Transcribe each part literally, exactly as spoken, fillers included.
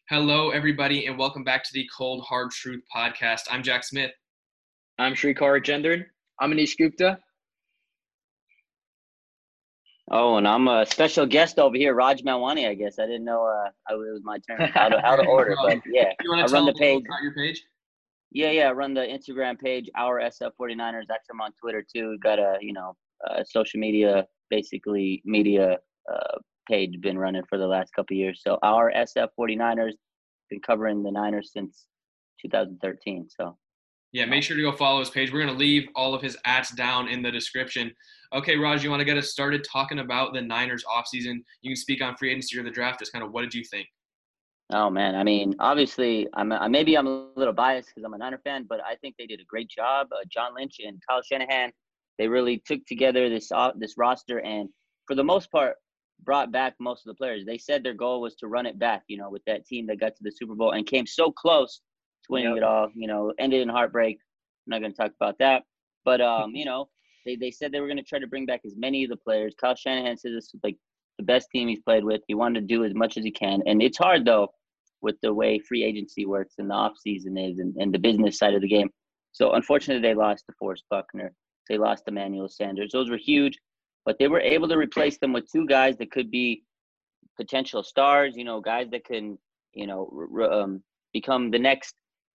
Hello, everybody, and welcome back to the Cold Hard Truth podcast. I'm Jack Smith. I'm Shrikar Gendran. I'm Anish Gupta. Oh, and I'm a special guest over here, Raj Malwani, I guess. I didn't know uh, it was my turn, how to, how to order, but yeah. You want I to run tell the them a little page. about your page? Yeah, yeah, I run the Instagram page, Our S F forty-niners. Actually, I'm on Twitter, too. Got a, you know, a social media, basically media uh, page been running for the last couple of years. So Our S F forty-niners, been covering the Niners since two thousand thirteen, so. Yeah, make sure to go follow his page. We're going to leave all of his ads down in the description. Okay, Raj, you want to get us started talking about the Niners offseason? You can speak on free agency or the draft. Just kind of what did you think? Oh, man. I mean, obviously, I'm uh, maybe I'm a little biased because I'm a Niner fan, but I think they did a great job. Uh, John Lynch and Kyle Shanahan, they really took together this uh, this roster and, for the most part, brought back most of the players. They said their goal was to run it back, you know, with that team that got to the Super Bowl and came so close to winning Yep. it all, you know, ended in heartbreak. I'm not going to talk about that. But, um, you know, they, they said they were going to try to bring back as many of the players. Kyle Shanahan said this was like the best team he's played with. He wanted to do as much as he can. And it's hard, though, with the way free agency works and the offseason is and, and the business side of the game. So, unfortunately, they lost to Forrest Buckner. They lost to Emmanuel Sanders. Those were huge. But they were able to replace them with two guys that could be potential stars, you know, guys that can, you know, r- um, become the next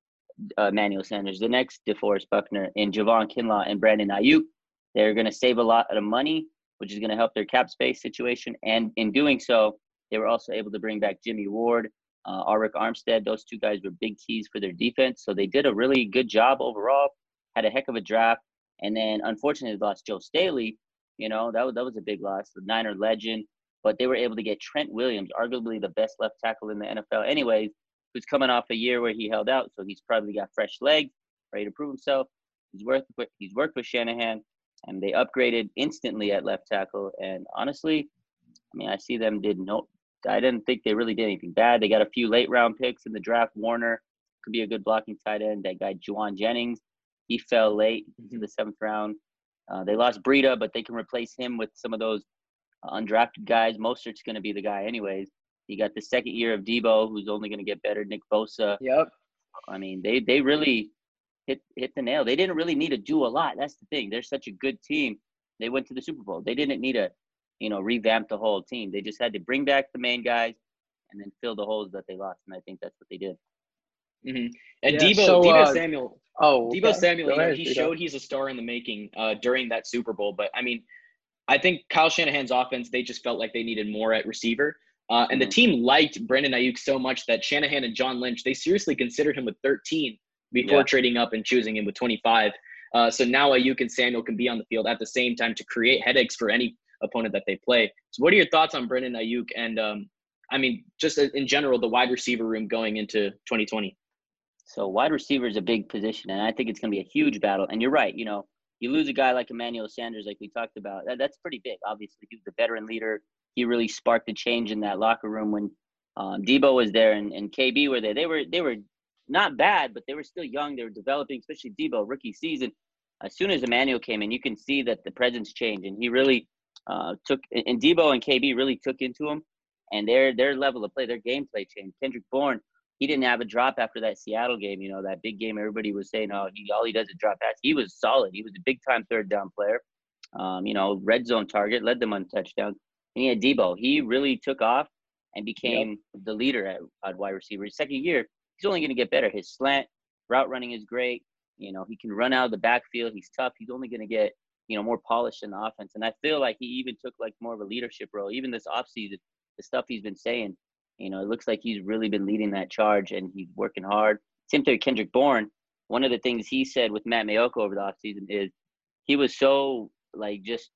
uh, Emmanuel Sanders, the next DeForest Buckner, and Javon Kinlaw and Brandon Ayuk. They're going to save a lot of money, which is going to help their cap space situation. And in doing so, they were also able to bring back Jimmy Ward, uh, Arik Armstead. Those two guys were big keys for their defense. So they did a really good job overall, had a heck of a draft. And then, unfortunately, they lost Joe Staley. You know, that was, that was a big loss, the Niner legend. But they were able to get Trent Williams, arguably the best left tackle in the N F L anyways, who's coming off a year where he held out. So he's probably got fresh legs, ready to prove himself. He's worked with, he's worked with Shanahan, and they upgraded instantly at left tackle. And honestly, I mean, I see them did no – I didn't think they really did anything bad. They got a few late-round picks in the draft. Warner could be a good blocking tight end. That guy, Juwan Jennings, he fell late into the seventh round. Uh, they lost Breida, but they can replace him with some of those undrafted guys. Mostert's going to be the guy anyways. You got the second year of Debo, who's only going to get better. Nick Bosa. Yep. I mean, they they really hit hit the nail. They didn't really need to do a lot. That's the thing. They're such a good team. They went to the Super Bowl. They didn't need to, you know, revamp the whole team. They just had to bring back the main guys and then fill the holes that they lost. And I think that's what they did. Mm-hmm. And Yeah, Debo, so, Debo uh, Samuel, Oh, Debo okay. Samuel, Go you know, ahead, he Peter. showed he's a star in the making uh, during that Super Bowl. But I mean, I think Kyle Shanahan's offense, they just felt like they needed more at receiver. Uh, and Mhm. the team liked Brandon Ayuk so much that Shanahan and John Lynch, they seriously considered him with thirteen before Yeah. trading up and choosing him with twenty-five. Uh, so now Ayuk and Samuel can be on the field at the same time to create headaches for any opponent that they play. So what are your thoughts on Brandon Ayuk and, um, I mean, just in general, the wide receiver room going into twenty twenty? So wide receiver is a big position, and I think it's going to be a huge battle. And you're right. You know, you lose a guy like Emmanuel Sanders, like we talked about. That, that's pretty big. Obviously, he was the veteran leader. He really sparked a change in that locker room when um, Debo was there and, and K B were there. They were they were not bad, but they were still young. They were developing, especially Debo, rookie season. As soon as Emmanuel came in, you can see that the presence changed, and he really uh, took. And Debo and K B really took into him, and their their level of play, their gameplay changed. Kendrick Bourne, he didn't have a drop after that Seattle game. You know, that big game. Everybody was saying, "Oh, he all he does is drop pass." He was solid. He was a big time third down player. Um, you know, red zone target, led them on touchdowns. And he had Debo. He really took off and became the leader at, at wide receiver. His second year, he's only going to get better. His slant route running is great. You know, he can run out of the backfield. He's tough. He's only going to get, you know, more polished in the offense. And I feel like he even took like more of a leadership role. Even this offseason, the stuff he's been saying, you know, it looks like he's really been leading that charge and he's working hard. Same thing with Kendrick Bourne. One of the things he said with Matt Mayoko over the offseason is he was so like just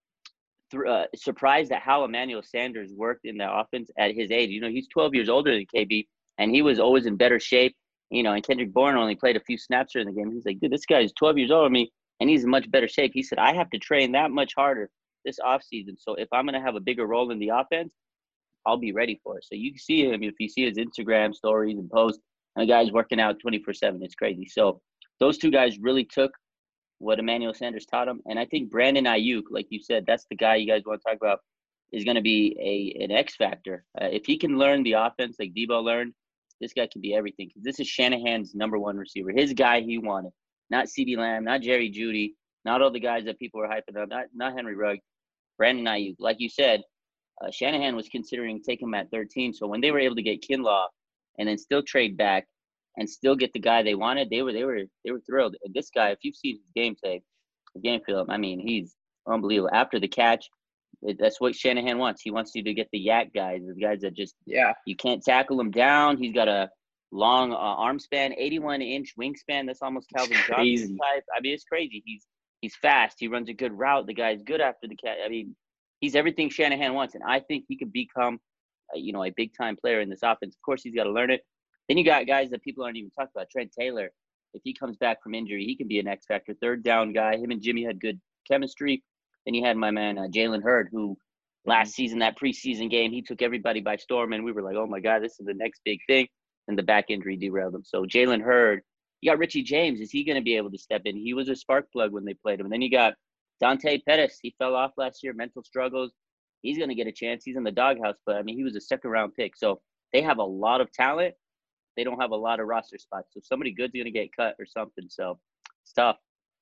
th- uh, surprised at how Emmanuel Sanders worked in the offense at his age. You know, he's twelve years older than K B, and he was always in better shape. You know, and Kendrick Bourne only played a few snaps during the game. He's like, dude, this guy is twelve years older than me, and he's in much better shape. He said, I have to train that much harder this offseason. So if I'm going to have a bigger role in the offense, I'll be ready for it. So you can see him if you see his Instagram stories and posts, and the guy's working out twenty-four seven. It's crazy. So those two guys really took what Emmanuel Sanders taught him. And I think Brandon Ayuk, like you said, that's the guy you guys want to talk about, is going to be a an X factor. Uh, if he can learn the offense like Debo learned, this guy can be everything. Because this is Shanahan's number one receiver, his guy he wanted. Not CeeDee Lamb, not Jerry Jeudy, not all the guys that people are hyping up, not, not Henry Rugg, Brandon Ayuk. Like you said, uh, Shanahan was considering taking him at thirteen. So when they were able to get Kinlaw and then still trade back and still get the guy they wanted, they were they were they were thrilled. And this guy, if you've seen his game tape, the game film, I mean, he's unbelievable. After the catch, it, that's what Shanahan wants. He wants you to get the yak guys, the guys that just Yeah. you can't tackle him down. He's got a long uh, arm span, eighty-one inch wingspan. That's almost Calvin Johnson Crazy. type. I mean, it's crazy. He's he's fast. He runs a good route. The guy's good after the catch. I mean, he's everything Shanahan wants, and I think he could become, uh, you know, a big time player in this offense. Of course, he's got to learn it. Then you got guys that people aren't even talking about. Trent Taylor, if he comes back from injury, he can be an X factor, third down guy. Him and Jimmy had good chemistry. Then you had my man uh, Jalen Hurd, who last season, that preseason game, he took everybody by storm, and we were like, oh my God, this is the next big thing. And the back injury derailed him. So Jalen Hurd, you got Richie James. Is he going to be able to step in? He was a spark plug when they played him. And then you got Dante Pettis. He fell off last year, mental struggles. He's going to get a chance. He's in the doghouse, but I mean, he was a second round pick. So they have a lot of talent. They don't have a lot of roster spots. So somebody good's going to get cut or something. So it's tough.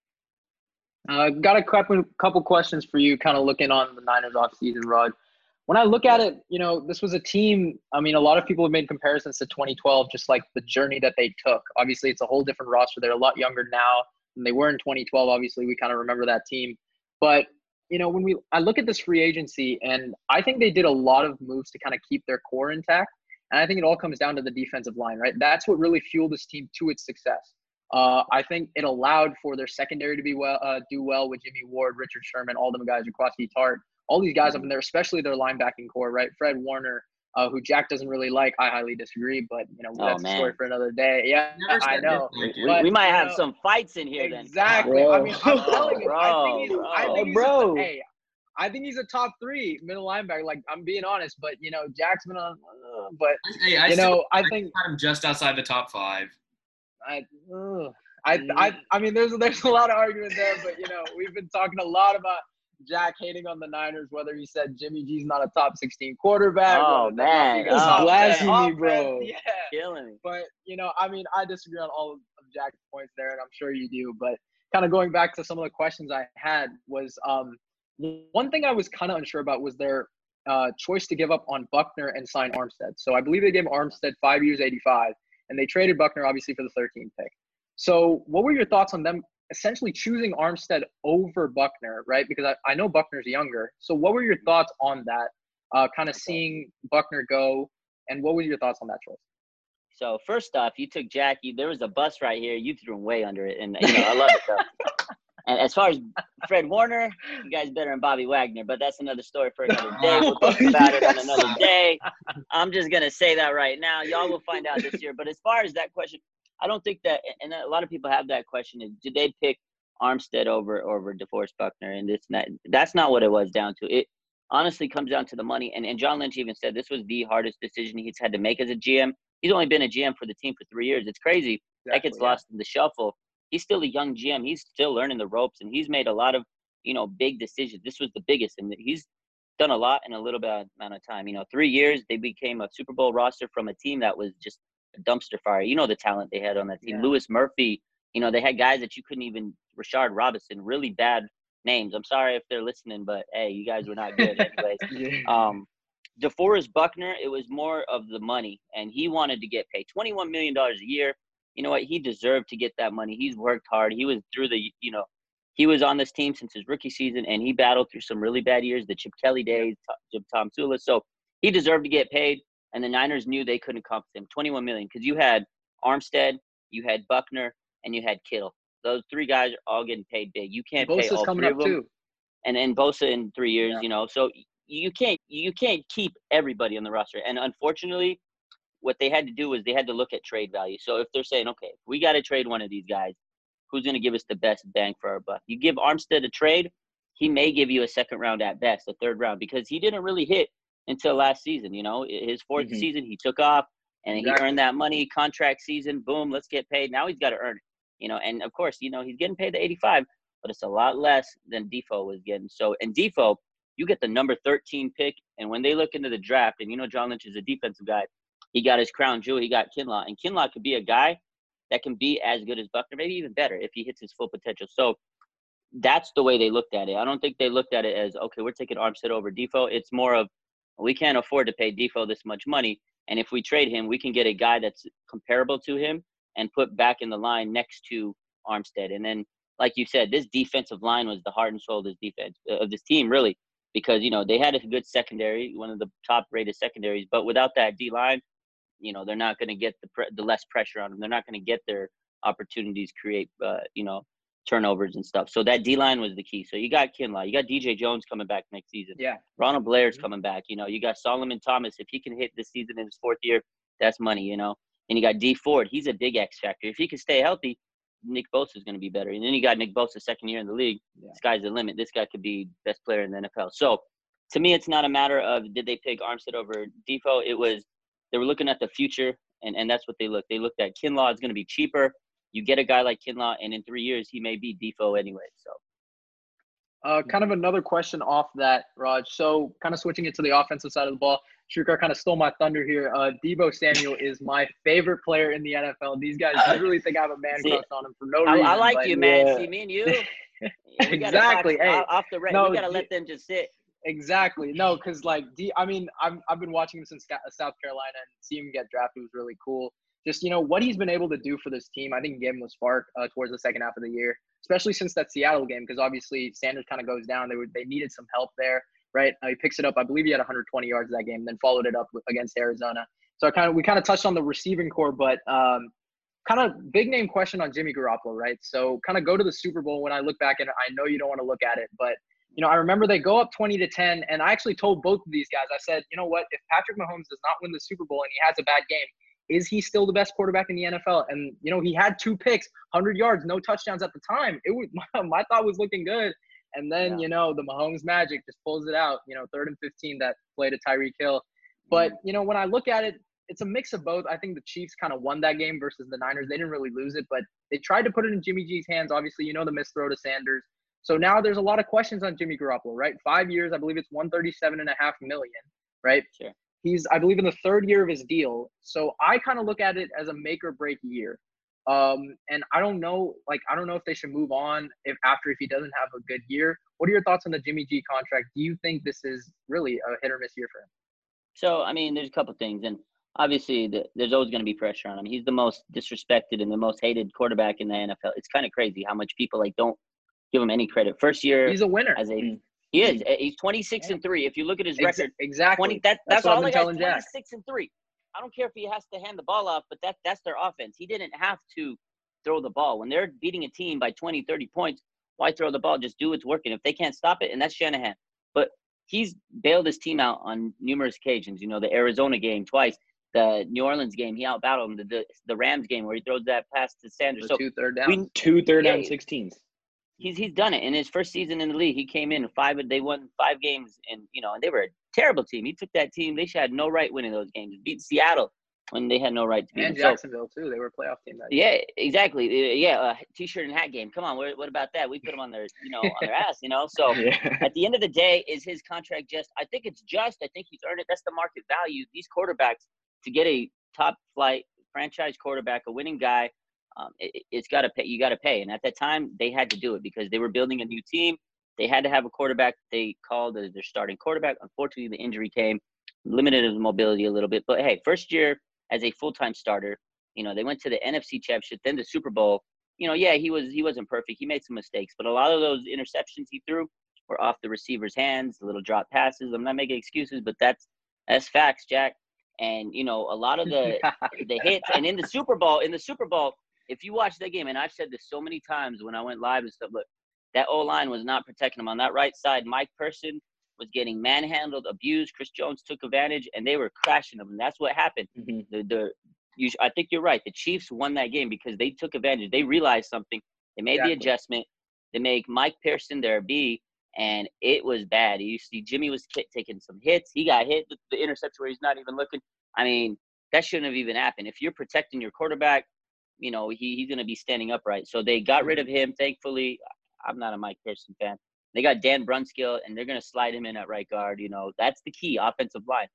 Uh, got a couple, couple questions for you, kind of looking on the Niners offseason, Rod. When I look at it, you know, this was a team, I mean, a lot of people have made comparisons to twenty twelve, just like the journey that they took. Obviously, it's a whole different roster. They're a lot younger now than they were in twenty twelve. Obviously, we kind of remember that team. But, you know, when we I look at this free agency, and I think they did a lot of moves to kind of keep their core intact. And I think it all comes down to the defensive line, right? That's what really fueled this team to its success. Uh, I think it allowed for their secondary to be well, uh, do well with Jimmy Ward, Richard Sherman, all them guys, Jaquaski Tart, all these guys up in there, especially their linebacking core, right? Fred Warner, uh, who Jack doesn't really like. I highly disagree, but, you know, Oh, that's man. a story for another day. Yeah, Never I said know. this, We, But, we might you have know, some fights in here then. Exactly. Bro. I mean, I'm Bro, telling you, I think he's, bro, I think he's bro. A, hey, I think he's a top three middle linebacker. Like, I'm being honest, but, you know, Jack's been on, uh, but, Hey, I you still- know, I I think, had him just outside the top five. I, ugh. I, I, I mean, there's there's a lot of argument there, but you know, we've been talking a lot about Jack hating on the Niners, whether he said Jimmy G's not a top sixteen quarterback. Oh, whether they're not man. even a Oh, top ten blasphemy, offense. bro. Yeah, Killing me. but you know, I mean, I disagree on all of Jack's points there, and I'm sure you do. But kind of going back to some of the questions I had was, um, one thing I was kind of unsure about was their uh, choice to give up on Buckner and sign Armstead. So I believe they gave Armstead five years, eighty-five, and they traded Buckner obviously for the thirteenth pick. So what were your thoughts on them essentially choosing Armstead over Buckner, right? Because I, I know Buckner's younger. So what were your thoughts on that, uh, kind of seeing Buckner go, and what were your thoughts on that choice? So first off, you took Jackie. There was a bus right here. You threw him way under it, and you know I love it though. And as far as Fred Warner, you guys better than Bobby Wagner, but that's another story for another day. We'll talk about it on another day. I'm just gonna say that right now. Y'all will find out this year. But as far as that question, I don't think that, and a lot of people have that question: is did they pick Armstead over over DeForest Buckner? And this, and that, that's not what it was down to. It honestly comes down to the money. And and John Lynch even said this was the hardest decision he's had to make as a G M. He's only been a G M for the team for three years. It's crazy. That Exactly, gets yeah. lost in the shuffle. He's still a young G M. He's still learning the ropes, and he's made a lot of, you know, big decisions. This was the biggest, and he's done a lot in a little bit amount of time. You know, three years, they became a Super Bowl roster from a team that was just a dumpster fire. You know the talent they had on that team. Yeah. Lewis Murphy, you know, they had guys that you couldn't even – Rashard Robinson, really bad names. I'm sorry if they're listening, but, hey, you guys were not good anyways. Yeah. Um, DeForest Buckner, it was more of the money, and he wanted to get paid twenty-one million dollars a year. You know what? He deserved to get that money. He's worked hard. He was through the, you know, he was on this team since his rookie season, and he battled through some really bad years, the Chip Kelly days, Tom, Tom Sula. So he deserved to get paid, and the Niners knew they couldn't compensate him. twenty-one million dollars, because you had Armstead, you had Buckner, and you had Kittle. Those three guys are all getting paid big. You can't pay Bosa's all coming three up of them. too. And and Bosa in three years, Yeah. you know. So you can't you can't keep everybody on the roster. And unfortunately, what they had to do was they had to look at trade value. So if they're saying, okay, we got to trade one of these guys, who's going to give us the best bang for our buck? You give Armstead a trade, he may give you a second round at best, a third round, because he didn't really hit until last season. You know, his fourth Mhm. season, he took off and Exactly. he earned that money. Contract season, boom, let's get paid. Now he's got to earn it. You know, and of course, you know, he's getting paid the eighty-five, but it's a lot less than Defoe was getting. So, and Defoe, you get the number thirteen pick, and when they look into the draft, and you know John Lynch is a defensive guy, he got his crown jewel. He got Kinlaw, and Kinlaw could be a guy that can be as good as Buckner, maybe even better if he hits his full potential. So that's the way they looked at it. I don't think they looked at it as, okay, we're taking Armstead over Defoe. It's more of, we can't afford to pay Defoe this much money, and if we trade him, we can get a guy that's comparable to him and put back in the line next to Armstead. And then, like you said, this defensive line was the heart and soul of this defense, of this team, really, because, you know, they had a good secondary, one of the top-rated secondaries, but without that D-line, you know, they're not going to get the pre- the less pressure on them. They're not going to get their opportunities create, uh, you know, turnovers and stuff. So that D-line was the key. So you got Kinlaw. You got D J Jones coming back next season. Yeah. Ronald Blair's Mm-hmm. coming back. You know, you got Solomon Thomas. If he can hit this season in his fourth year, that's money, you know. And you got D Ford. He's a big X factor. If he can stay healthy, Nick Bosa is going to be better. And then you got Nick Bosa, second year in the league. Yeah. Sky's the limit. This guy could be best player in the N F L. So to me, it's not a matter of did they pick Armstead over Defoe. It was they were looking at the future, and, and that's what they looked. They looked at Kinlaw is going to be cheaper. You get a guy like Kinlaw, and in three years, he may be Defoe anyway. So, Uh, kind of another question off that, Raj. So kind of switching it to the offensive side of the ball. Shrikar kind of stole my thunder here. Uh, Deebo Samuel is my favorite player in the N F L. These guys literally think I have a man See, crush on him for no I, reason. I like but- you, man. Yeah. See, me and you. we gotta Exactly. talk Hey, off- off the rec. no, we got to D- let them just sit. Exactly. No, because like D, I mean, I'm I've been watching him since Sca- South Carolina, and seeing him get drafted was really cool. Just you know what he's been able to do for this team. I think gave him a spark uh, towards the second half of the year, especially since that Seattle game, because obviously Sanders kind of goes down. They would they needed some help there, right? Uh, he picks it up. I believe he had one hundred twenty yards that game, then followed it up with, against Arizona. So I kind of we kind of touched on the receiving core, but um, kind of big name question on Jimmy Garoppolo, right? So kind of go to the Super Bowl. When I look back, and I know you don't want to look at it, but you know, I remember they go up twenty to ten, and I actually told both of these guys, I said, you know what, if Patrick Mahomes does not win the Super Bowl and he has a bad game, is he still the best quarterback in the N F L? And, you know, he had two picks, one hundred yards, no touchdowns at the time. It was my, my thought was looking good. And then, Yeah. you know, the Mahomes magic just pulls it out, you know, third and fifteen, that play to Tyreek Hill. But, you know, when I look at it, it's a mix of both. I think the Chiefs kind of won that game versus the Niners. They didn't really lose it, but they tried to put it in Jimmy G's hands. Obviously, you know, the missed throw to Sanders. So now there's a lot of questions on Jimmy Garoppolo, right? Five years, I believe it's one thirty-seven and a half million, right? Sure. He's, I believe, in the third year of his deal. So I kind of look at it as a make or break year. Um, and I don't know, like, I don't know if they should move on if after if he doesn't have a good year. What are your thoughts on the Jimmy G contract? Do you think this is really a hit or miss year for him? So, I mean, there's a couple things. And obviously, the, there's always going to be pressure on him. He's the most disrespected and the most hated quarterback in the N F L. It's kind of crazy how much people, like, don't give him any credit. First year He's a winner. as a Mm. – he is. He's twenty-six and three. If you look at his Ex- record, exactly. twenty. That, That's that's what I've all been they got, telling Jack. twenty-six and three. I don't care if he has to hand the ball off, but that that's their offense. He didn't have to throw the ball. When they're beating a team by twenty, thirty points, why throw the ball? Just do what's working. If they can't stop it, and that's Shanahan. But he's bailed his team out on numerous occasions. You know, the Arizona game twice, the New Orleans game, he outbattled him. The, the, the Rams game where he throws that pass to Sanders. The So two third downs. we, Two third Yeah, down sixteens. he's he's done it in his first season in the league. He came in five. They won five games, and you know, and they were a terrible team. He took that team. They should had no right winning those games. Beat Seattle when they had no right to beat And them. So, Jacksonville, too. They were a playoff team that year. yeah, exactly. Uh, Yeah, uh, t-shirt and hat game. Come on, what, what about that? We put them on their, you know, on their ass, you know. So Yeah. at the end of the day, is his contract just? I think it's just. I think he's earned it. That's the market value. These quarterbacks to get a top flight franchise quarterback, a winning guy. Um, it, it's got to pay. You got to pay. And at that time, they had to do it because they were building a new team. They had to have a quarterback they called as their starting quarterback. Unfortunately, the injury came, limited his mobility a little bit. But hey, first year as a full-time starter, you know, they went to the N F C Championship, then the Super Bowl. You know, yeah, he was he wasn't perfect. He made some mistakes, but a lot of those interceptions he threw were off the receiver's hands, little drop passes. I'm not making excuses, but that's that's facts, Jack. And you know, a lot of the the hits, and in the Super Bowl, in the Super Bowl. If you watch that game, and I've said this so many times when I went live and stuff, look, that O-line was not protecting him. On that right side, Mike Person was getting manhandled, abused. Chris Jones took advantage, and they were crashing him. And that's what happened. Mhm. The, the, you, I think you're right. The Chiefs won that game because they took advantage. They realized something. They made Exactly. the adjustment. They make Mike Pearson their B, and it was bad. You see, Jimmy was t- taking some hits. He got hit with the interception where he's not even looking. I mean, that shouldn't have even happened. If you're protecting your quarterback, you know, he, he's going to be standing upright. So they got rid of him, thankfully. I'm not a Mike Pearson fan. They got Dan Brunskill, and they're going to slide him in at right guard. You know, that's the key, offensive line.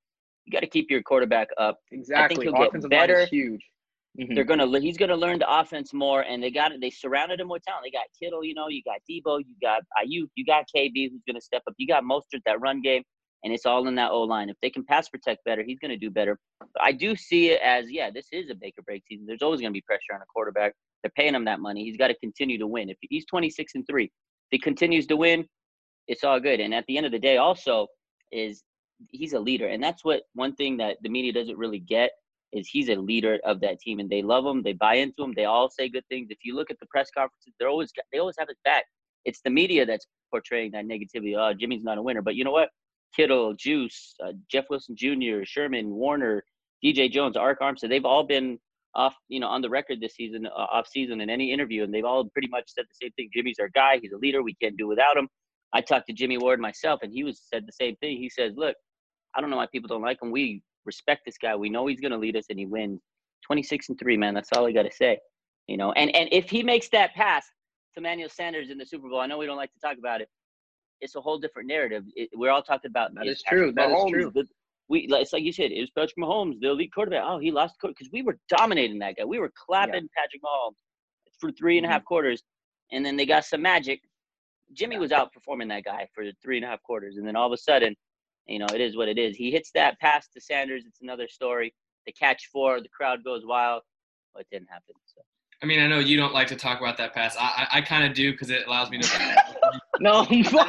you got to keep your quarterback up. Exactly. I think he'll Offensive get better. line is huge. Mhm. They're gonna he's gonna learn the offense more, and they got they surrounded him with talent. They got Kittle, you know, you got Debo, you got Ayuk, you got K B who's gonna step up. You got Mostert, that run game, and it's all in that O line. If they can pass protect better, he's gonna do better. But I do see it as yeah, this is a make or break season. There's always gonna be pressure on a quarterback. They're paying him that money. He's got to continue to win. If he's twenty-six and three, if he continues to win, it's all good. And at the end of the day, also is he's a leader, and that's what one thing that the media doesn't really get. Is he's a leader of that team, and they love him. They buy into him. They all say good things. If you look at the press conferences, they're always they always have his back. It's the media that's portraying that negativity. Oh, Jimmy's not a winner. But you know what? Kittle, Juice, uh, Jeff Wilson Junior, Sherman, Warner, D J Jones, Ark Armstead, they've all been off, you know, on the record this season, uh, off season in any interview, and they've all pretty much said the same thing. Jimmy's our guy. He's a leader. We can't do without him. I talked to Jimmy Ward myself, and he was said the same thing. He says, look, I don't know why people don't like him. We respect this guy. We know he's going to lead us, and he wins. twenty-six and three, man. That's all I got to say. You know, and and if he makes that pass to Emmanuel Sanders in the Super Bowl, I know we don't like to talk about it. It's a whole different narrative. It, we're all talking about that is true. Patrick That Mahomes, is true. The, we it's like you said, it was Patrick Mahomes, the elite quarterback. Oh, he lost because we were dominating that guy. We were clapping yeah. Patrick Mahomes for three and a half mm-hmm. quarters, and then they got some magic. Jimmy yeah. was outperforming that guy for three and a half quarters, and then all of a sudden, you know, it is what it is. He hits that pass to Sanders. It's another story. They catch four. The crowd goes wild. Well, it didn't happen. So. I mean, I know you don't like to talk about that pass. I I, I kind of do because it allows me to. no.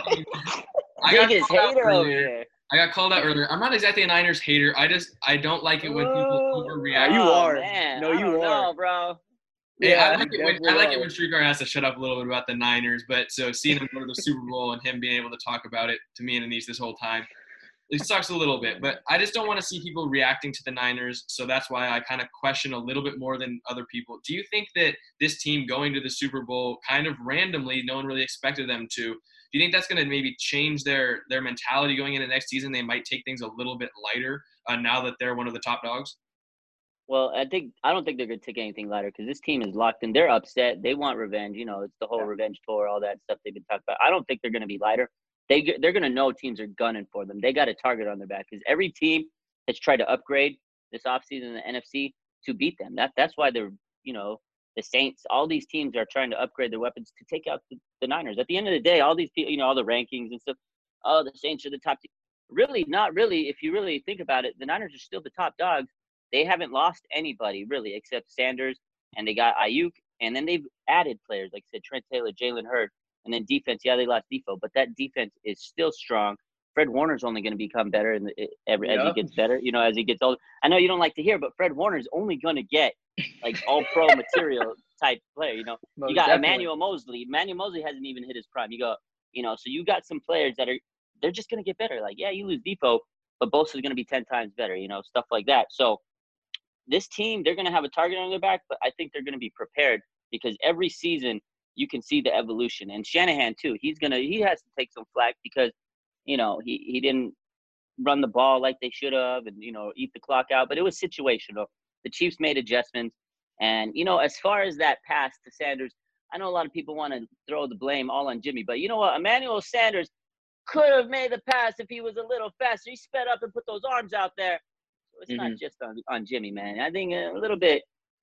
I got Biggest hater over here. I got called out earlier. I'm not exactly a Niners hater. I just I don't like it when people overreact. Oh, you are. Man. No, you are, know, bro. Hey, yeah, I like it when I like it when Streetcar has to shut up a little bit about the Niners. But so seeing him go to the Super Bowl and him being able to talk about it to me and Anise this whole time, it sucks a little bit. But I just don't want to see people reacting to the Niners. So that's why I kind of question a little bit more than other people. Do you think that this team going to the Super Bowl kind of randomly, no one really expected them to? Do you think that's going to maybe change their their mentality going into next season? They might take things a little bit lighter uh, now that they're one of the top dogs. Well, I think I don't think they're going to take anything lighter because this team is locked in. They're upset. They want revenge. You know, it's the whole yeah. revenge tour, all that stuff they've been talking about. I don't think they're going to be lighter. They they're going to know teams are gunning for them. They got a target on their back because every team has tried to upgrade this offseason in the N F C to beat them. That that's why they're you know the Saints. All these teams are trying to upgrade their weapons to take out the, the Niners. At the end of the day, all these people, you know, all the rankings and stuff. Oh, the Saints are the top team. Really, not really. If you really think about it, the Niners are still the top dogs. They haven't lost anybody, really, except Sanders, and they got Ayuk. And then they've added players, like I said, Trent Taylor, Jalen Hurd. And then defense, yeah, they lost Defoe, but that defense is still strong. Fred Warner's only going to become better in the, every, yeah. as he gets better, you know, as he gets older. I know you don't like to hear, but Fred Warner's only going to get, like, all-pro material type player, you know. Most you got definitely. Emmanuel Mosley. Emmanuel Mosley hasn't even hit his prime. You go, you know, so you got some players that are – they're just going to get better. Like, yeah, you lose Defoe, but Bosa's going to be ten times better, you know, stuff like that. So – this team, they're going to have a target on their back, but I think they're going to be prepared because every season you can see the evolution. And Shanahan, too, he's going to – he has to take some flack because, you know, he, he didn't run the ball like they should have and, you know, eat the clock out. But it was situational. The Chiefs made adjustments. And, you know, as far as that pass to Sanders, I know a lot of people want to throw the blame all on Jimmy. But you know what? Emmanuel Sanders could have made the pass if he was a little faster. He sped up and put those arms out there. It's mm-hmm. not just on, on Jimmy, man. I think a little bit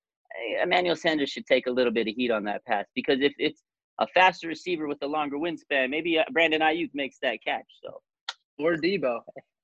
– Emmanuel Sanders should take a little bit of heat on that pass because if it's a faster receiver with a longer wingspan, maybe Brandon Ayuk makes that catch. So Or Debo.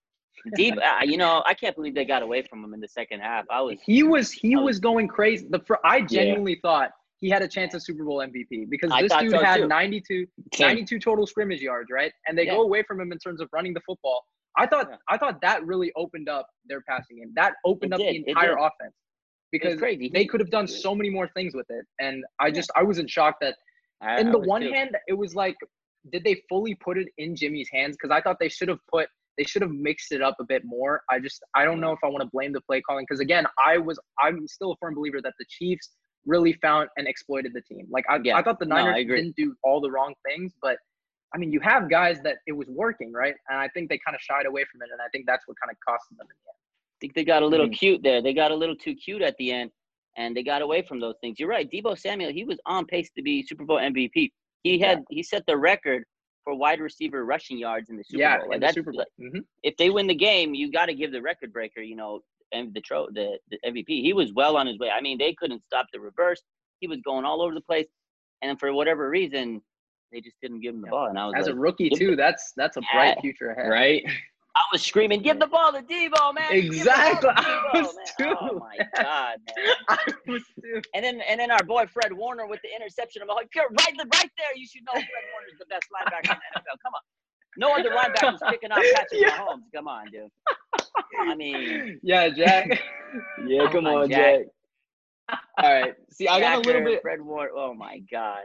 Debo, uh, you know, I can't believe they got away from him in the second half. I was He was he I was, was going crazy. The I genuinely yeah. thought he had a chance of Super Bowl M V P because I this dude so had too. ninety-two, ninety-two total scrimmage yards, right? And they yeah. go away from him in terms of running the football. I thought yeah. I thought that really opened up their passing game. That opened it up did. the entire offense because crazy. they could have done so many more things with it. And I just I was in shock that I, in I the one too. hand it was like, did they fully put it in Jimmy's hands? Because I thought they should have put they should have mixed it up a bit more. I just I don't know if I want to blame the play calling because again I was I'm still a firm believer that the Chiefs really found and exploited the team. Like I yeah. I thought the Niners no, didn't do all the wrong things, but I mean, you have guys that it was working, right? And I think they kind of shied away from it, and I think that's what kind of cost them in the end. I think they got a little mm-hmm. cute there. They got a little too cute at the end, and they got away from those things. You're right. Deebo Samuel, he was on pace to be Super Bowl M V P. He had yeah. he set the record for wide receiver rushing yards in the Super yeah, Bowl. in Like the that's Super Bowl. like, Mm-hmm. if they win the game, you got to give the record breaker, you know, and the tro the, the M V P. He was well on his way. I mean, they couldn't stop the reverse. He was going all over the place, and for whatever reason, they just didn't give him the Yeah. ball. And I was As like, a rookie give too, the- that's that's a bright future ahead. Right? I was screaming, "Give the ball to Debo, man! Exactly. Give the ball to I Debo, was man!" too, Oh my man. God, man! I was too. And then and then our boy Fred Warner with the interception. I'm like, "You're right, right there. You should know Fred Warner's the best linebacker in the N F L. Come on, no other linebackers picking off Patrick Yeah. Mahomes. Come on, dude. I mean, Yeah, Jack. Yeah, Come come on, on, Jack. Jack. All right. See, I got a little Jacker, bit. Fred Warner. Oh my God.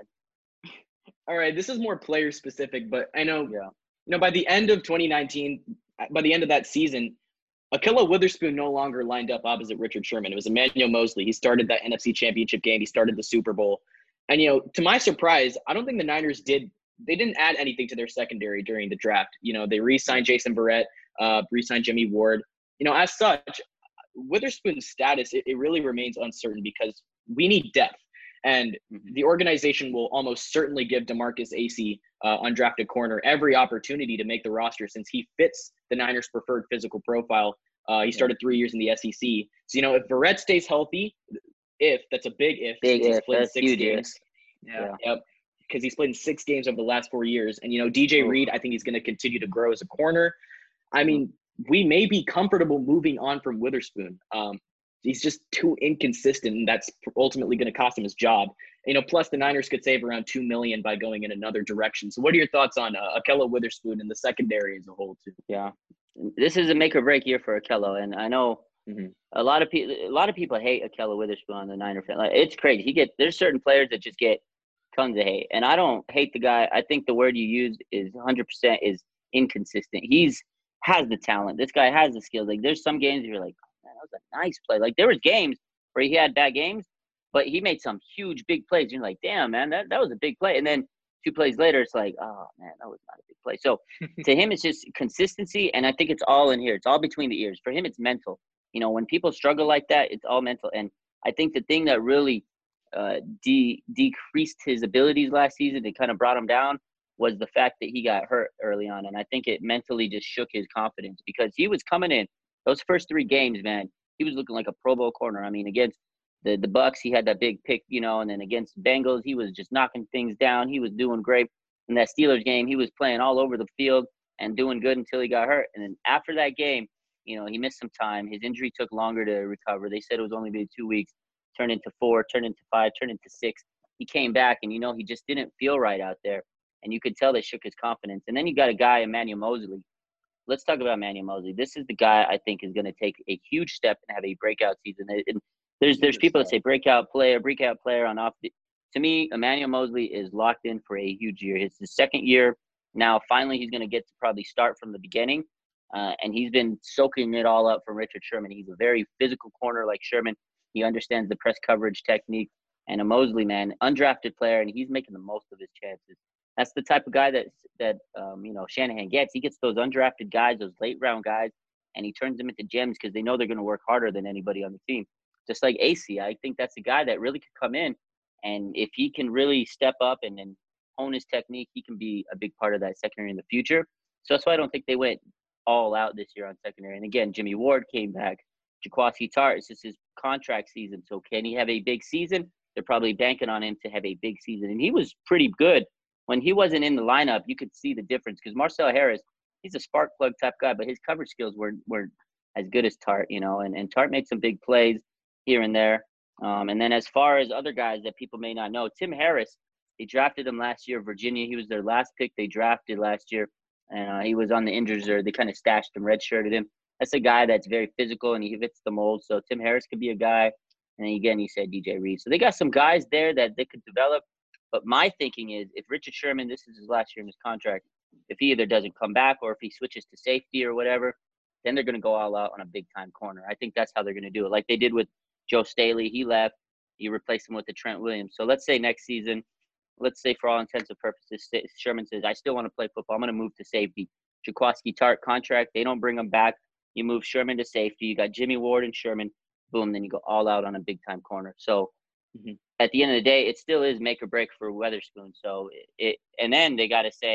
All right, this is more player specific, but I know, Yeah. you know, by the end of twenty nineteen, by the end of that season, Ahkello Witherspoon no longer lined up opposite Richard Sherman. It was Emmanuel Mosley. He started that N F C Championship game. He started the Super Bowl. And, you know, to my surprise, I don't think the Niners did – they didn't add anything to their secondary during the draft. You know, they re-signed Jason Verrett, uh, re-signed Jimmy Ward. You know, as such, Witherspoon's status, it, it really remains uncertain because we need depth. And the organization will almost certainly give DeMarcus Acey, uh, undrafted corner, every opportunity to make the roster since he fits the Niners' preferred physical profile. Uh, he started three years in the S E C. So, you know, if Verrett stays healthy, if that's a big if, Big he's if, played that's six huge if. games. Yeah. Yep. Because he's played in six games over the last four years. And, you know, D J Oof. Reed, I think he's going to continue to grow as a corner. I mean, we may be comfortable moving on from Witherspoon. Um, he's just too inconsistent, and that's ultimately going to cost him his job. You know, plus the Niners could save around two million dollars by going in another direction. So what are your thoughts on uh, Ahkello Witherspoon and the secondary as a whole, too? Yeah. This is a make or break year for Ahkello, and I know Mhm. a lot of people a lot of people hate Ahkello Witherspoon on the Niner fan. Like, it's crazy. He get there's certain players that just get tons of hate, and I don't hate the guy. I think the word you used is one hundred percent is inconsistent. He's has the talent. This guy has the skills. Like there's some games you're like, oh, man, that was a nice play. Like there was games where he had bad games, but he made some huge big plays. You're like, damn, man, that, that was a big play. And then two plays later, it's like, oh man, that was not a big play. So to him, it's just consistency, and I think it's all in here. It's all between the ears. For him, it's mental. You know, when people struggle like that, it's all mental. And I think the thing that really uh, de- decreased his abilities last season, it kind of brought him down, was the fact that he got hurt early on. And I think it mentally just shook his confidence because he was coming in those first three games, man, he was looking like a Pro Bowl corner. I mean, against the, the Bucks, he had that big pick, you know, and then against Bengals, he was just knocking things down. He was doing great. In that Steelers game, he was playing all over the field and doing good until he got hurt. And then after that game, you know, he missed some time. His injury took longer to recover. They said it was only maybe two weeks, turned into four, turned into five, turned into six. He came back, and, you know, he just didn't feel right out there. And you could tell they shook his confidence. And then you got a guy, Emmanuel Mosley. Let's talk about Emmanuel Mosley. This is the guy I think is going to take a huge step and have a breakout season. And there's there's people that say breakout player, breakout player on off. To me, Emmanuel Mosley is locked in for a huge year. It's his second year. Now, finally, he's going to get to probably start from the beginning. Uh, and he's been soaking it all up from Richard Sherman. He's a very physical corner like Sherman. He understands the press coverage technique. And a Mosley, man, undrafted player, and he's making the most of his chances. That's the type of guy that that um, you know, Shanahan gets. He gets those undrafted guys, those late round guys, and he turns them into gems because they know they're going to work harder than anybody on the team. Just like Acey, I think that's a guy that really could come in, and if he can really step up and, and hone his technique, he can be a big part of that secondary in the future. So that's why I don't think they went all out this year on secondary. And again, Jimmy Ward came back. Jaquiski Tartt, it's just his contract season. So can he have a big season? They're probably banking on him to have a big season. And he was pretty good. When he wasn't in the lineup, you could see the difference because Marcel Harris, he's a spark plug type guy, but his coverage skills weren't, weren't as good as Tartt, you know, and, and Tartt made some big plays here and there. Um, and then as far as other guys that people may not know, Tim Harris, they drafted him last year, Virginia. He was their last pick they drafted last year, and uh, he was on the injured reserve. They kind of stashed him, redshirted him. That's a guy that's very physical, and he fits the mold. So Tim Harris could be a guy. And again, he said D J Reed. So they got some guys there that they could develop. But my thinking is if Richard Sherman, this is his last year in his contract, if he either doesn't come back or if he switches to safety or whatever, then they're going to go all out on a big-time corner. I think that's how they're going to do it. Like they did with Joe Staley. He left. You replace him with the Trent Williams. So let's say next season, let's say for all intents and purposes, Sherman says, I still want to play football. I'm going to move to safety. Jaquiski Tartt contract, they don't bring him back. You move Sherman to safety. You got Jimmy Ward and Sherman. Boom, then you go all out on a big-time corner. So mm-hmm. At the end of the day, it still is make or break for Witherspoon. So it, it and then they got to say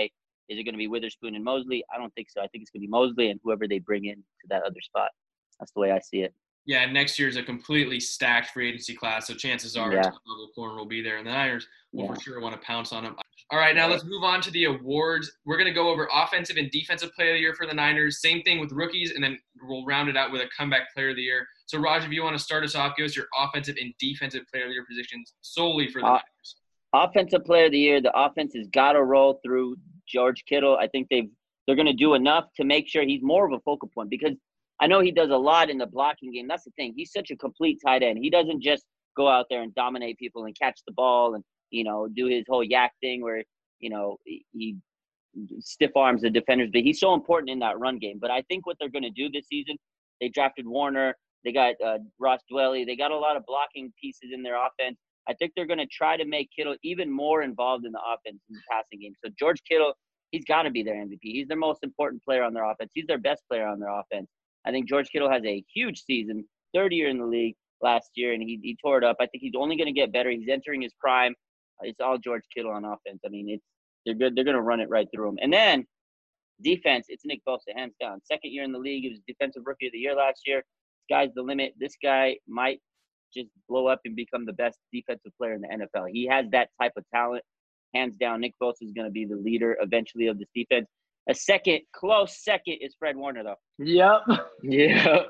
Is it going to be Witherspoon and Mosley? I don't think so. I think it's going to be Mosley and whoever they bring in to that other spot. That's the way I see it. Yeah, next year's a completely stacked free agency class, so chances are Yeah. top level corner will be there, and the Niners will Yeah. for sure want to pounce on him. All right, now let's move on to the awards. We're going to go over offensive and defensive player of the year for the Niners. Same thing with rookies, and then we'll round it out with a comeback player of the year. So, Raj, if you want to start us off, give us your offensive and defensive player of the year positions solely for the Uh, Niners. Offensive player of the year, the offense has got to roll through George Kittle. I think they've they're going to do enough to make sure he's more of a focal point, because I know he does a lot in the blocking game. That's the thing. He's such a complete tight end. He doesn't just go out there and dominate people and catch the ball and, you know, do his whole yak thing where, you know, he stiff arms the defenders. But he's so important in that run game. But I think what they're going to do this season, they drafted Warner. They got uh, Ross Dwelly. They got a lot of blocking pieces in their offense. I think they're going to try to make Kittle even more involved in the offense in the passing game. So George Kittle, he's got to be their M V P. He's their most important player on their offense. He's their best player on their offense. I think George Kittle has a huge season, third year in the league last year, and he, he tore it up. I think he's only going to get better. He's entering his prime. It's all George Kittle on offense. I mean, it's they're good. They're going to run it right through him. And then defense, it's Nick Bosa, hands down. Second year in the league. He was Defensive Rookie of the Year last year. Sky's the limit. This guy might just blow up and become the best defensive player in the N F L. He has that type of talent. Hands down, Nick Bosa is going to be the leader eventually of this defense. A second, close second, is Fred Warner, though. Yep. Yeah.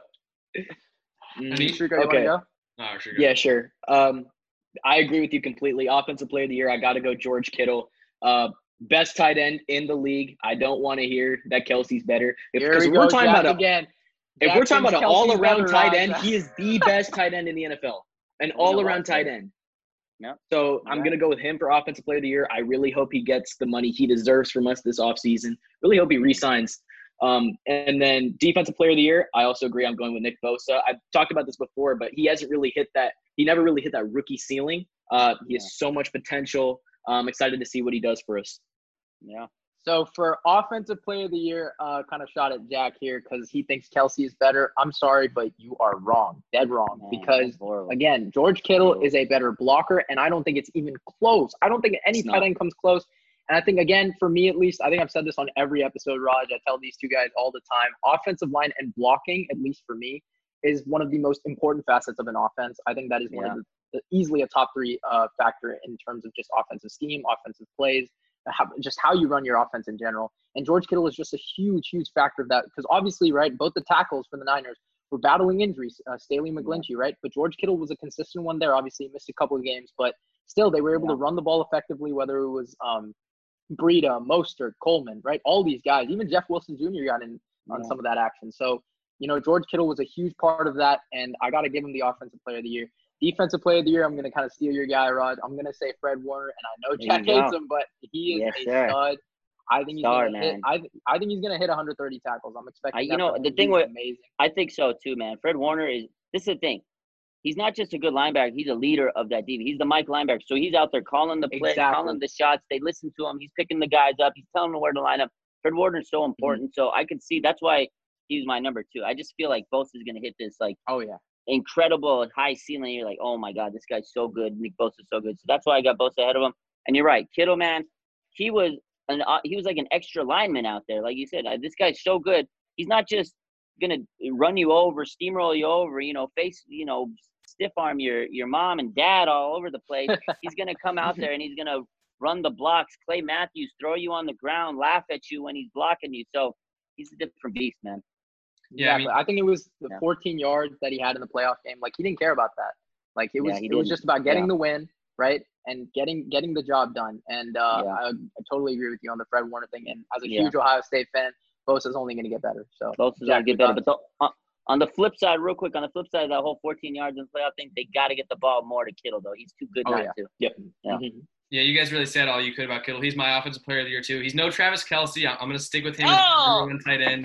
Any- Sure, you Okay. wanna Oh, sure. Yeah, sure. Um, I agree with you completely. Offensive player of the year, I got to go George Kittle. Uh, best tight end in the league. I don't want to hear that Kelsey's better. If, Here because we we're go, talking Jack about a, again. if Jack we're talking thinks about an Kelsey's all-around better, tight Raj. end, he is the best tight end in the N F L. An You know what, all-around tight though? end. Yeah. So I'm Right. going to go with him for Offensive Player of the Year. I really hope he gets the money he deserves from us this offseason. Really hope he re-signs. Um, and then Defensive Player of the Year, I also agree I'm going with Nick Bosa. I've talked about this before, but he hasn't really hit that – he never really hit that rookie ceiling. Uh, he has so much potential. I'm excited to see what he does for us. Yeah. So for offensive player of the year, uh, kind of shot at Jack here because he thinks Kelsey is better. I'm sorry, but you are wrong, dead wrong. Man, because that's horrible. again, George Kittle Horrible. is a better blocker, and I don't think it's even close. I don't think any It's tight not. end comes close. And I think again, for me at least, I think I've said this on every episode, Raj. I tell these two guys all the time: offensive line and blocking, at least for me, is one of the most important facets of an offense. I think that is one Yeah. of the, the easily a top three uh, factor in terms of just offensive scheme, offensive plays. How, just how you run your offense in general. And George Kittle is just a huge, huge factor of that because obviously, right, both the tackles for the Niners were battling injuries, uh, Staley McGlinchey, right? But George Kittle was a consistent one there. Obviously, he missed a couple of games, but still they were able Yeah. to run the ball effectively, whether it was um, Breida, Mostert, Coleman, right? All these guys, even Jeff Wilson Junior got in on Yeah. some of that action. So, you know, George Kittle was a huge part of that, and I got to give him the Offensive Player of the Year. Defensive Player of the Year, I'm going to kind of steal your guy, Rod. I'm going to say Fred Warner, and I know There Jack you hates go. him, but he is Yes, a sir. stud. I think he's Star, going to hit. man. I, th- I think he's going to hit one hundred thirty tackles. I'm expecting. I- you that know, from the him. thing He's with- amazing. I think so too, man. Fred Warner is this is the thing. He's not just a good linebacker, he's a leader of that D B. He's the Mike linebacker. So he's out there calling the play, Exactly. calling the shots. They listen to him. He's picking the guys up. He's telling them where to line up. Fred Warner is so important. So I could see that's why he's my number two. I just feel like Bosa is gonna hit this like Oh yeah. incredible high ceiling. You're like, oh my God, this guy's so good. Nick Bosa's so good. So that's why I got Bosa ahead of him. And you're right, Kittle, man, he was an uh, he was like an extra lineman out there. Like you said, uh, this guy's so good. He's not just gonna run you over, steamroll you over, you know, face, you know, stiff arm your your mom and dad all over the place. He's gonna come out there and he's gonna run the blocks. Clay Matthews throw you on the ground, laugh at you when he's blocking you. So he's a different beast, man. Yeah, I Exactly. I, think it was the Yeah. fourteen yards that he had in the playoff game. Like he didn't care about that. Like it was, Yeah, he it was didn't. just about getting Yeah. the win, right, and getting getting the job done. And uh, Yeah. I, I totally agree with you on the Fred Warner thing. And as a Yeah. huge Ohio State fan, Bosa's only going to get better. So Both is Jack, gonna get your better. thoughts? But the, uh, on the flip side, real quick, on the flip side of that whole fourteen yards in the playoff thing, they got to get the ball more to Kittle, though. He's too good Oh, not yeah. to. Yep. Yeah. Mhm. Yeah, you guys really said all you could about Kittle. He's my offensive player of the year too. He's no Travis Kelce. I'm, I'm going to stick with him Oh! as the tight end.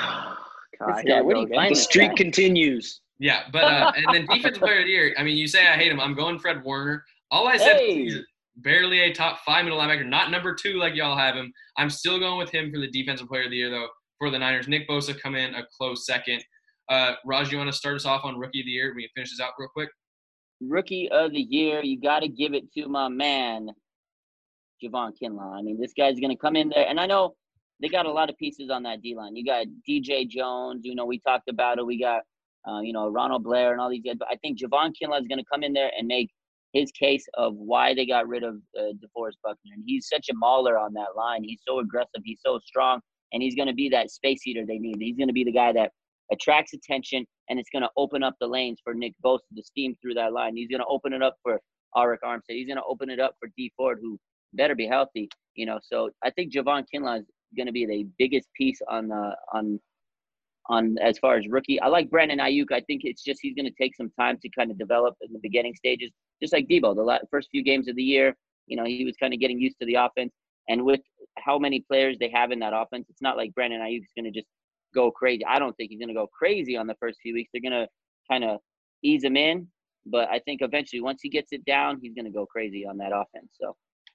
God, This here guy, we where go do you again. find The this streak guy? continues. Yeah, but uh, and then defensive player of the year. I mean, you say I hate him. I'm going Fred Warner. All I said Hey! is he's barely a top five middle linebacker, not number two like y'all have him. I'm still going with him for the defensive player of the year though for the Niners. Nick Bosa come in a close second. Uh, Raj, you want to start us off on rookie of the year? We can finish this out real quick. Rookie of the year, you got to give it to my man, Javon Kinlaw. I mean, this guy's going to come in there. And I know they got a lot of pieces on that D-line. You got D J Jones. You know, we talked about it. We got, uh, you know, Ronald Blair and all these guys. But I think Javon Kinlaw is going to come in there and make his case of why they got rid of uh, DeForest Buckner. And he's such a mauler on that line. He's so aggressive. He's so strong. And he's going to be that space eater they need. He's going to be the guy that attracts attention, and it's going to open up the lanes for Nick Bosa to steam through that line. He's going to open it up for Arik Armstead. He's going to open it up for Dee Ford, who better be healthy. You know, so I think Javon Kinlaw is going to be the biggest piece on the on on as far as rookie. I like Brandon Ayuk. I think it's just he's going to take some time to kind of develop in the beginning stages, just like Debo. The last, first few games of the year, you know, he was kind of getting used to the offense. And with how many players they have in that offense, it's not like Brandon Ayuk is going to just go crazy. I don't think he's going to go crazy on the first few weeks. They're going to kind of ease him in. But I think eventually, once he gets it down, he's going to go crazy on that offense. So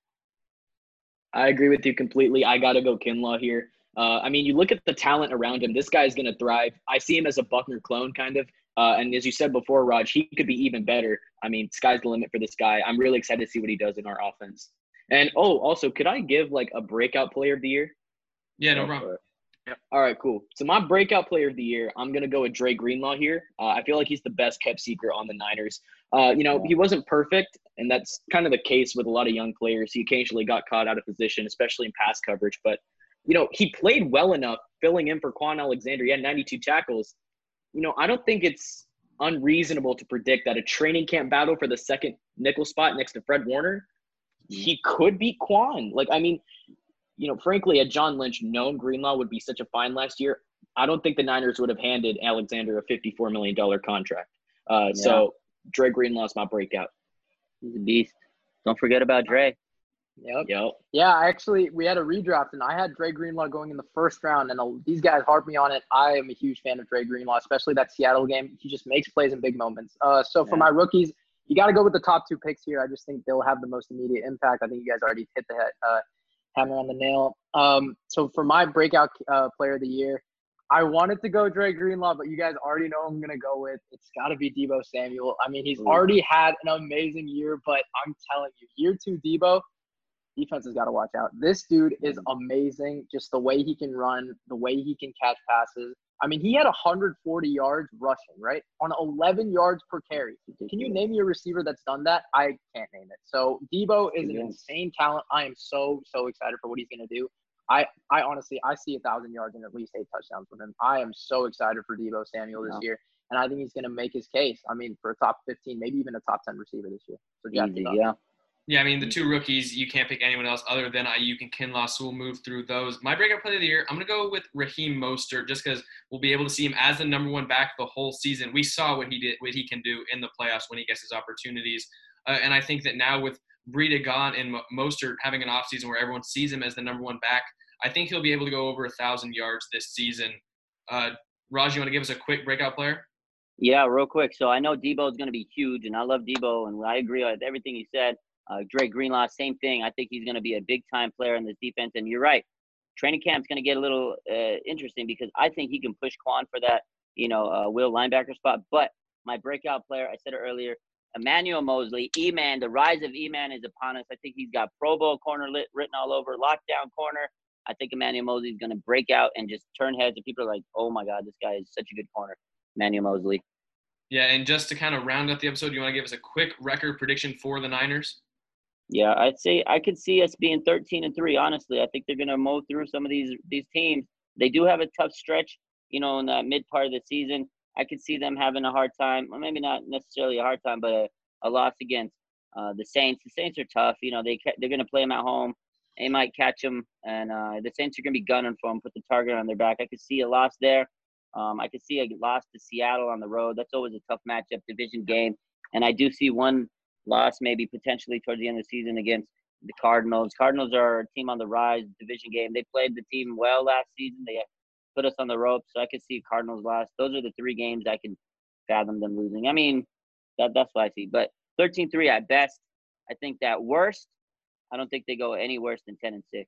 I agree with you completely. I got to go Kinlaw here. Uh, I mean, you look at the talent around him. This guy's going to thrive. I see him as a Buckner clone, kind of. Uh, and as you said before, Raj, he could be even better. I mean, sky's the limit for this guy. I'm really excited to see what he does in our offense. And, oh, also, could I give, like, a breakout player of the year? Yeah, no problem. Yep. All right, cool. So my breakout player of the year, I'm going to go with Dre Greenlaw here. Uh, I feel like he's the best kept secret on the Niners. Uh, you know, he wasn't perfect, and that's kind of the case with a lot of young players. He occasionally got caught out of position, especially in pass coverage. But, you know, he played well enough filling in for Quan Alexander. He had ninety-two tackles. You know, I don't think it's unreasonable to predict that a training camp battle for the second nickel spot next to Fred Warner, he could beat Quan. Like, I mean, you know, frankly, had John Lynch known Greenlaw would be such a find last year, I don't think the Niners would have handed Alexander a fifty-four million dollars contract. Uh, yeah. So Dre Greenlaw's my breakout. He's a beast. Don't forget about Dre. Yep. Yep. Yeah, actually, we had a redraft, and I had Dre Greenlaw going in the first round, and uh, these guys harped me on it. I am a huge fan of Dre Greenlaw, especially that Seattle game. He just makes plays in big moments. Uh, so for yeah. my rookies, you got to go with the top two picks here. I just think they'll have the most immediate impact. I think you guys already hit the head, uh, hammer on the nail. Um, so for my breakout uh, player of the year, I wanted to go Dre Greenlaw, but you guys already know who I'm going to go with. It's got to be Deebo Samuel. I mean, he's Ooh. already had an amazing year, but I'm telling you, year two Deebo, defense has got to watch out. This dude is amazing. Just the way he can run, the way he can catch passes. I mean, he had one hundred forty yards rushing, right? On eleven yards per carry. Can you name me a receiver that's done that? I can't name it. So Deebo is an insane talent. I am so, so excited for what he's going to do. I, I honestly, I see a thousand yards and at least eight touchdowns from him. I am so excited for Deebo Samuel this yeah. year. And I think he's going to make his case. I mean, for a top fifteen, maybe even a top ten receiver this year. So Easy, yeah. Yeah, I mean, the two rookies, you can't pick anyone else other than Ayuk and Kinlaw, so we'll move through those. My breakout player of the year, I'm going to go with Raheem Mostert just because we'll be able to see him as the number one back the whole season. We saw what he did, what he can do in the playoffs when he gets his opportunities. Uh, and I think that now with Breida gone and Mostert having an offseason where everyone sees him as the number one back, I think he'll be able to go over one thousand yards this season. Uh, Raj, you want to give us a quick breakout player? Yeah, real quick. So I know Deebo is going to be huge, and I love Deebo, and I agree with everything he said. Uh, Dre Greenlaw, same thing. I think he's going to be a big-time player in this defense. And you're right. Training camp's going to get a little uh, interesting because I think he can push Quan for that, you know, uh, will linebacker spot. But my breakout player, I said it earlier, Emmanuel Mosley, E-Man, the rise of E-Man is upon us. I think he's got Pro Bowl corner lit, written all over, lockdown corner. I think Emmanuel Mosley is going to break out and just turn heads. And people are like, oh, my God, this guy is such a good corner, Emmanuel Mosley. Yeah, and just to kind of round out the episode, you want to give us a quick record prediction for the Niners? Yeah, I'd say I could see us being thirteen and three. Honestly, I think they're going to mow through some of these these teams. They do have a tough stretch, you know, in that mid part of the season. I could see them having a hard time, or maybe not necessarily a hard time, but a, a loss against uh, the Saints. The Saints are tough. You know, they they're going to play them at home. They might catch them, and uh, the Saints are going to be gunning for them, put the target on their back. I could see a loss there. Um, I could see a loss to Seattle on the road. That's always a tough matchup, division game, and I do see one loss maybe potentially towards the end of the season against the Cardinals. Cardinals are a team on the rise, division game. They played the team well last season. They put us on the ropes, so I could see Cardinals loss. Those are the three games I can fathom them losing. I mean, that that's what I see. But thirteen three at best. I think that worst, I don't think they go any worse than ten and six.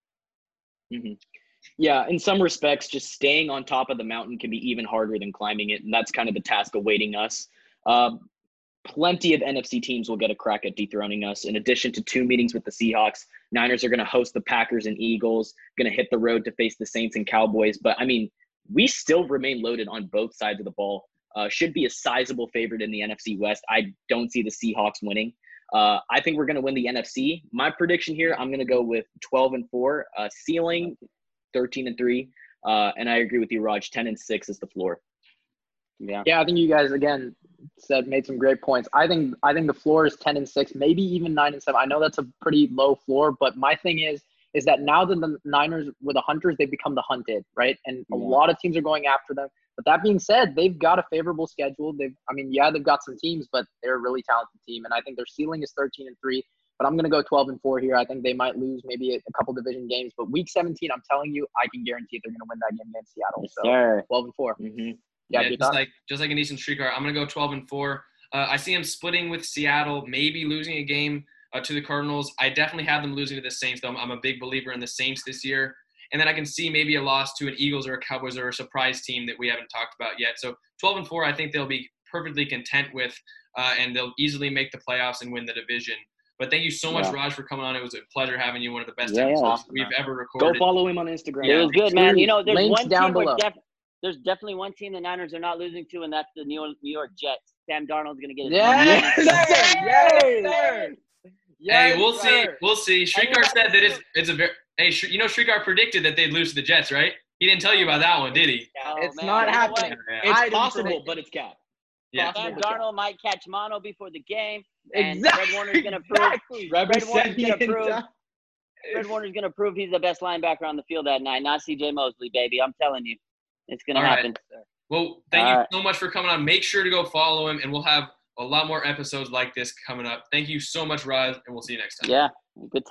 Mm-hmm. Yeah, in some respects, just staying on top of the mountain can be even harder than climbing it, and that's kind of the task awaiting us. Um, Plenty of N F C teams will get a crack at dethroning us. In addition to two meetings with the Seahawks, Niners are going to host the Packers and Eagles, going to hit the road to face the Saints and Cowboys. But, I mean, we still remain loaded on both sides of the ball. Uh, should be a sizable favorite in the N F C West. I don't see the Seahawks winning. Uh, I think we're going to win the N F C. My prediction here, I'm going to go with twelve and four, uh, ceiling thirteen and three. Uh, and I agree with you, Raj. ten and six is the floor. Yeah. Yeah, I think you guys again said made some great points. I think I think the floor is ten and six, maybe even nine and seven. I know that's a pretty low floor, but my thing is is that now that the Niners were the hunters, they've become the hunted, right? And a yeah. lot of teams are going after them. But that being said, they've got a favorable schedule. They've, I mean, yeah, they've got some teams, but they're a really talented team. And I think their ceiling is thirteen and three. But I'm going to go twelve and four here. I think they might lose maybe a, a couple division games. But week seventeen, I'm telling you, I can guarantee they're going to win that game against Seattle. Yes, so sir. twelve and four. Mm-hmm. Yeah, yeah just thought? like just like an Eastern Streetcar, I'm going to go twelve and four. Uh, I see them splitting with Seattle, maybe losing a game uh, to the Cardinals. I definitely have them losing to the Saints, though. I'm a big believer in the Saints this year. And then I can see maybe a loss to an Eagles or a Cowboys or a surprise team that we haven't talked about yet. So twelve and four, I think they'll be perfectly content with, uh, and they'll easily make the playoffs and win the division. But thank you so much, yeah. Raj, for coming on. It was a pleasure having you. One of the best yeah, episodes awesome, we've man. ever recorded. Go follow him on Instagram. It was good, man. You know, there's Links one down team below. where def- there's definitely one team the Niners are not losing to, and that's the New York, New York Jets. Sam Darnold's going to get his yes, yes, sir. Yes, sir. Yes, hey, we'll sir. see. We'll see. Shrikar said that it's, it's a very – hey, you know Shrikar predicted that they'd lose to the Jets, right? He didn't tell you about that one, did he? Oh, it's man. not You know happening. It's I possible, but it's cap. Yeah. Sam Darnold might catch mono before the game, and exactly. Fred Warner's going to prove exactly. Fred Warner's going to prove Fred Warner's going to prove he's the best linebacker on the field that night, not C J Mosley, baby. I'm telling you. It's going to happen. Right. Well, thank All you right. so much for coming on. Make sure to go follow him, and we'll have a lot more episodes like this coming up. Thank you so much, Raj, and we'll see you next time. Yeah, good time.